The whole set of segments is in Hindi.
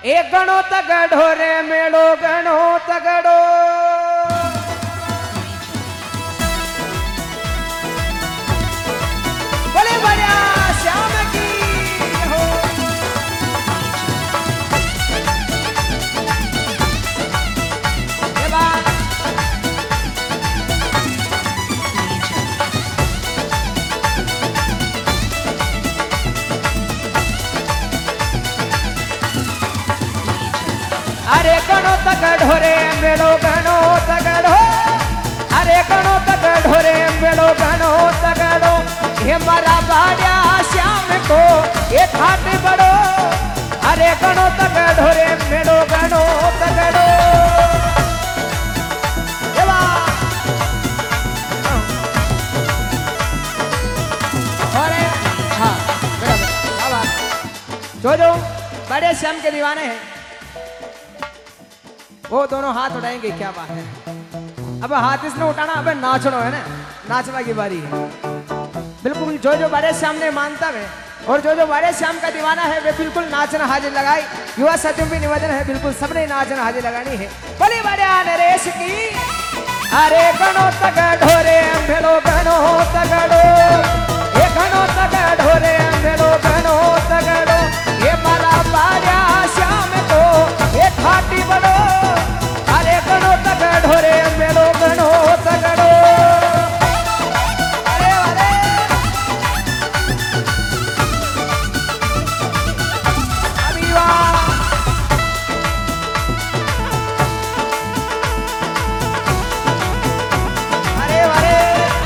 एक गणो तगड़ो रे मेड़ो गणो तगड़ो। बोले बढ़िया श्याम की हो। ये बात अरे गणो तगड़ो रे मेड़ो गणो तगड़ो। अरे गणो तगड़ो रे मेड़ो गणो तगड़ो। हे मारा बाड़िया श्याम को ये ठाट बड़ो। अरे गणो तगड़ो रे मेड़ो गणो तगड़ो। हाँ जो जो बड़े श्याम के दीवाने हैं वो दोनों हाथ उठाएंगे। क्या बात है। अब हाथ इसने उठाना, अब नाचनो है ना, नाचना की बारी है। बिल्कुल जो जो बड़े श्याम ने मानता है और जो जो बड़े श्याम का दीवाना है वे बिल्कुल नाचना हाजिर लगाई। युवा साथियों भी निवेदन है बिल्कुल सबने नाचना हाजिर लगानी है। बोली बड़े नरेश की। अरे गणो तगड़ो रे मेड़ो गणो तगड़ो। ये गणो तगड़ो रे मेड़ो गणो तगड़ो। ये मारा बाड़िया श्याम को ये ठाटी बड़ो। अरे गणो तगड़ो रे मेड़ो गणो तगड़ो। अरे अरे अभी वाह। अरे अरे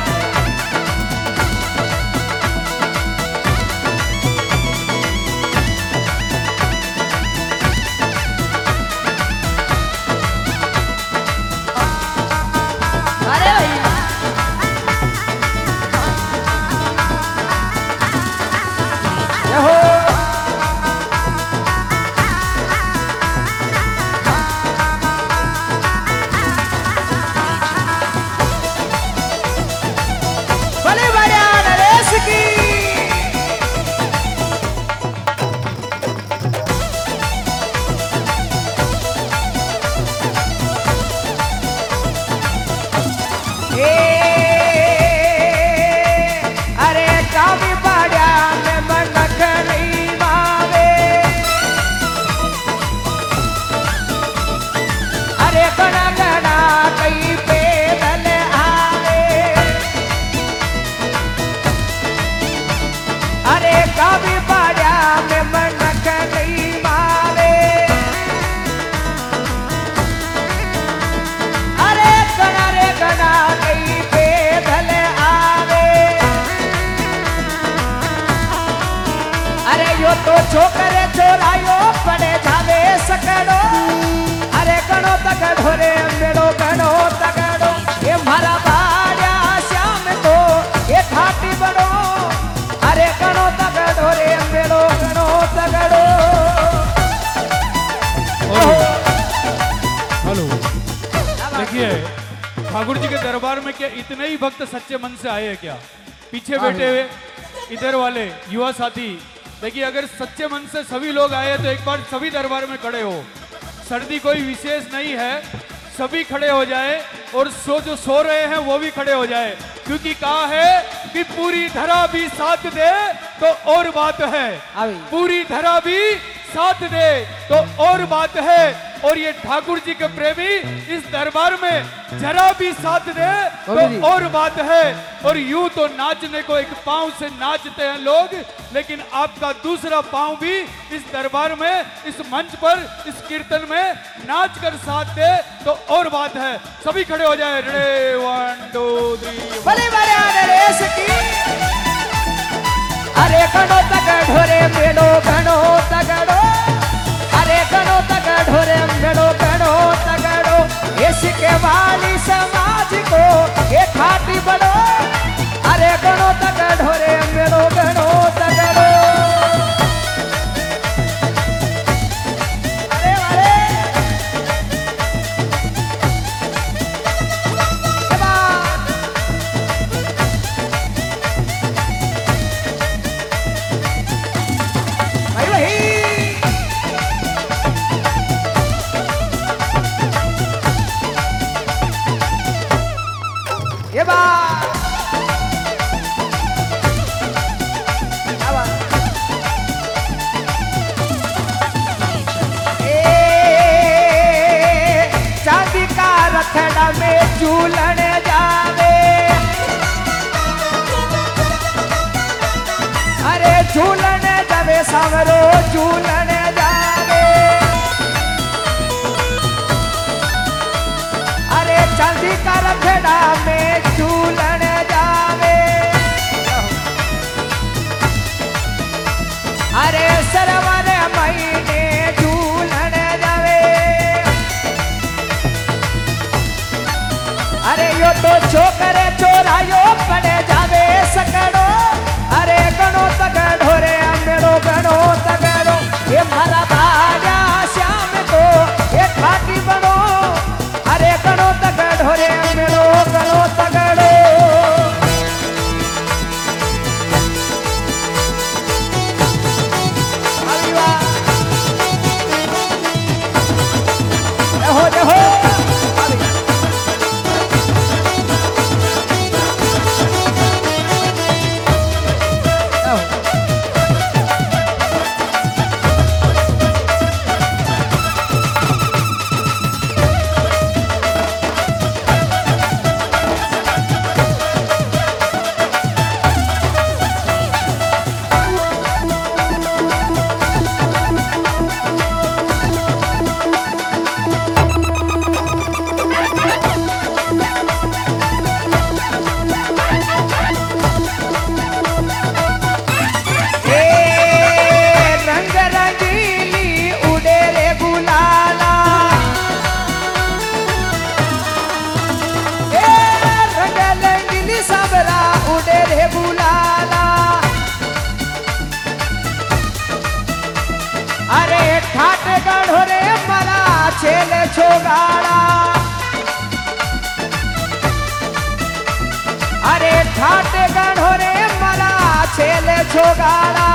तो छोकरे चोरायो पड़े जावे सकड़ो। अरे गणो तगड़ो रे मेड़ो गणो तगड़ो। ये मारा बाड़िया श्याम को ये ठाटी बड़ो। अरे गणो तगड़ो रे मेड़ो गणो तगड़ो। हेलो देखिए ठाकुर जी के दरबार में क्या इतने ही भक्त सच्चे मन से आए हैं क्या? पीछे बैठे हुए इधर वाले युवा साथी देखिए, अगर सच्चे मन से सभी लोग आए तो एक बार सभी दरबार में खड़े हो। सर्दी कोई विशेष नहीं है, सभी खड़े हो जाए और जो सो रहे हैं वो भी खड़े हो जाए, क्योंकि कहा है कि पूरी धरा भी साथ दे तो और बात है। पूरी धरा भी साथ दे तो और बात है। और ये ठाकुर जी के प्रेमी इस दरबार में जरा भी साथ दे तो और बात है। और यूं तो नाचने को एक पांव से नाचते हैं लोग, लेकिन आपका दूसरा पांव भी इस दरबार में, इस मंच पर, इस कीर्तन में नाच कर साथ दे तो और बात है। सभी खड़े हो जाए। रेडी 1 2 3 भले भले नरेश की। अरे गणो तगड़ो रे मेड़ो गणो तगड़ो। अरे गणो तगड़ो रे मेड़ो गणो तगड़ो। इसके वाली समाज को ये ठाटी बड़ो। अरे गणो तगड़ो रे मेड़ो गणो तगड़ो। अरे अरे भाई भाई झूलन जावे। अरे झूलन जावे सावरो झूलन जावे। अरे चांदी का रखड़ा में झूलन जावे। अरे सरवर महीने झूलन जावे। अरे यो तो छोकरे चोरायो पड़े जावे सकड़ो। अरे गणो तगड़ो रे मेरो गणो तगड़ो। ये मारा भाग्या श्याम को ये खाटी बनो। अरे गणो तगड़ो रे मेरो गणो तगड़ो। जहो जहो छेले छोगाड़ा। अरे ठाटे गढ़ो रे मला छेले छोगाड़ा।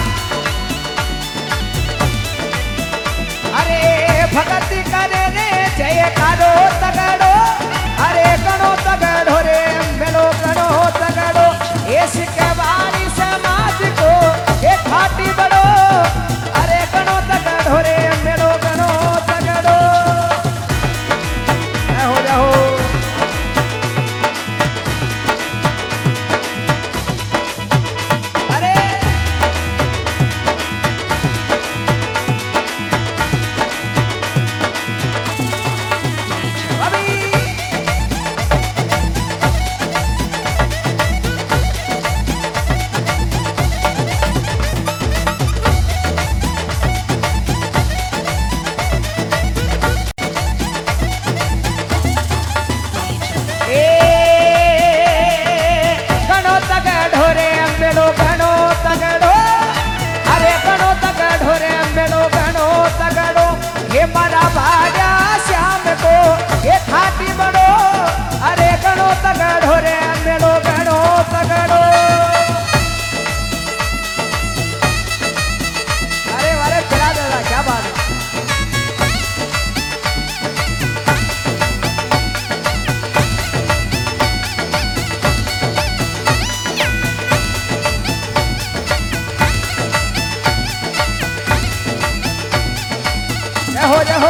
अरे भगति करे रे जय कारो तगड़ो। अरे गणो तगड़ो रे मेलो गणो तगड़ो। ये शिकवारी समाज को ये खाटी बड़ो। अरे गणो तगड़ो रे मेलो गणो तगड़ो। हो जाओ अरे अभी गणो तगड़ो रे मेलो गणो तगड़ो। अरे गणो तगड़ो रे मेलो गणो तगड़ो। ये मारा भाग्या श्याम को ये खाटी बड़ो। अरे गणो तगड़ो रे मेलो गणो तगड़ो। अरे वारे फिरा देगा क्या बात है। जहो जहो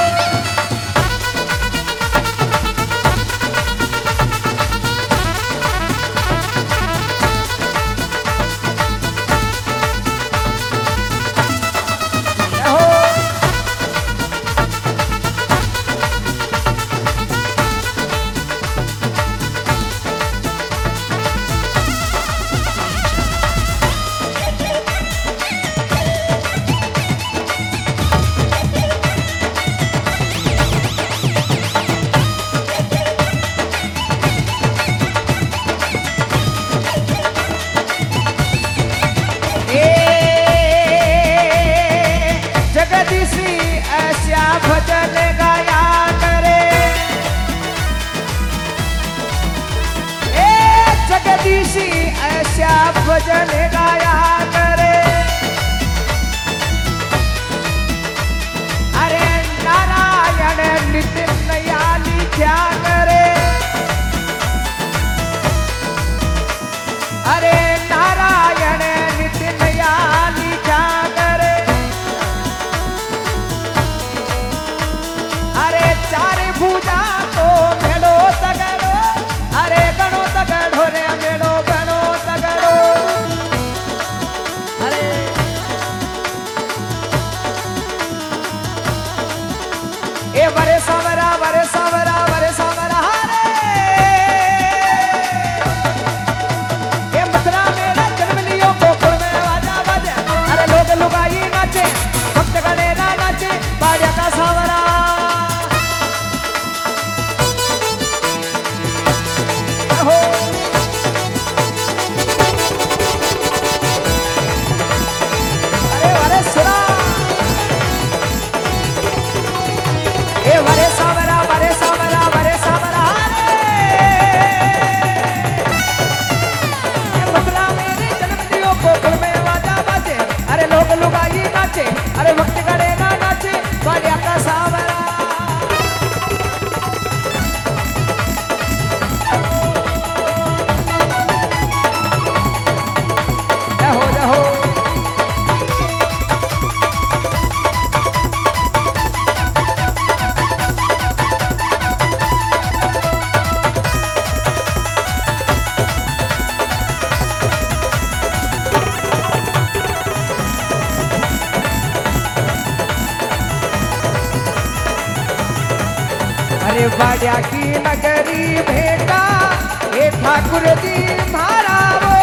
भजन गाया करे। ए जगदीशी ऐसा भजन गाया करे। अरे नारायण नित्य नया लिखा करे। अरे नारायण नित्य नया लिखा करे। अरे चार भुजा तो भेड़ो तक बरे सावरा रे ये मथुरा मेरा जन्म लियो गोकुल में बाजा बाजे अरे लोग लुगाई नाचे भक्त गणेरा नाचे बाजा का सावरा हो अरे वरे सुरा ए वरे सावरा रे ये मथुरा मेरे जन्म लियो गोकुल में बाजा बाजे अरे लोग लुगाई नाचे अरे भक्त गणेरा नाचे बाजा का सावरा हो अरे बाजा की नगरी भेटा हे ठाकुर जी म्हारा वो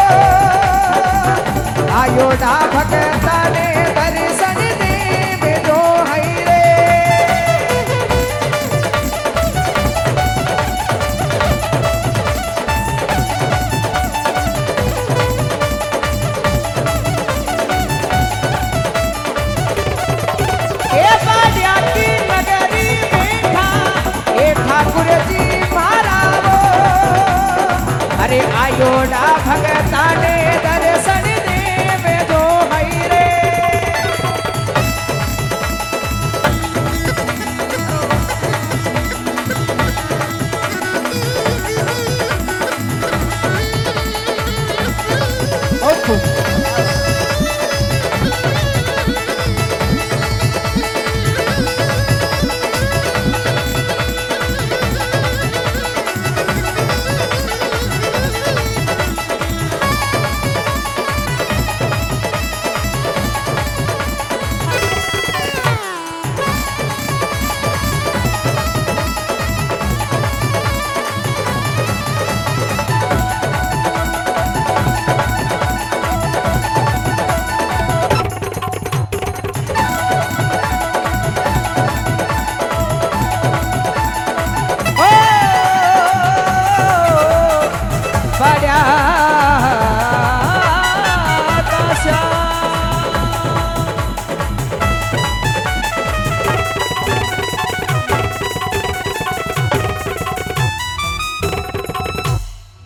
आयोडा भगता ने दर्शन देव जो हई रे ए बाजा की नगरी भेटा हे ठाकुर जी म्हारा वो अरे आयोडा भगता ने